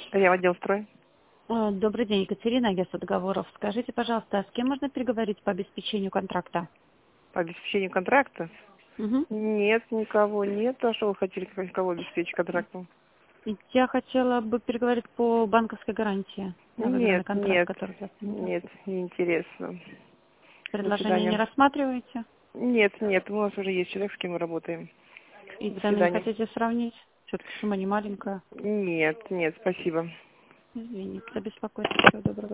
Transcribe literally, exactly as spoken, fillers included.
Я в отдел строй. Э, Добрый день, Екатерина, агентство договоров. Скажите, пожалуйста, а с кем можно переговорить по обеспечению контракта? По обеспечению контракта? Угу. Нет, никого нет. А что вы хотели кого обеспечить контрактом? Я хотела бы переговорить по банковской гарантии на выигранный Нет, контракт, нет, который у вас имеется. нет, неинтересно. До Предложение не свидания. рассматриваете? Нет, нет, у нас уже есть человек, с кем мы работаем. И До цены не свидания. хотите сравнить? Все-таки сумма не маленькая. Нет, нет, спасибо. Извините за беспокойство. Всего доброго.